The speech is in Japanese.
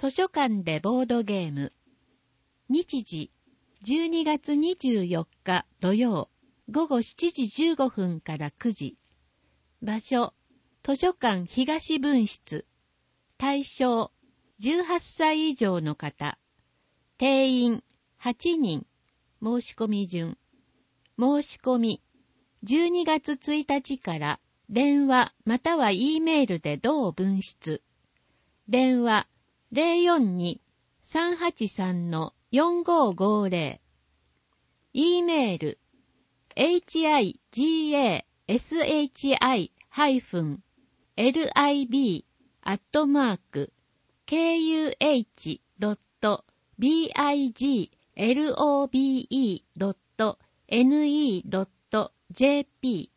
図書館でボードゲーム。日時、12月24日土曜、午後7時15分から9時。場所、図書館東分室。対象、18歳以上の方。定員、8人。申し込み順。申し込み、12月1日から電話または E メールで同分室。電話 042-383-4550。E メール higashi-lib@kuh.biglobe.ne.jp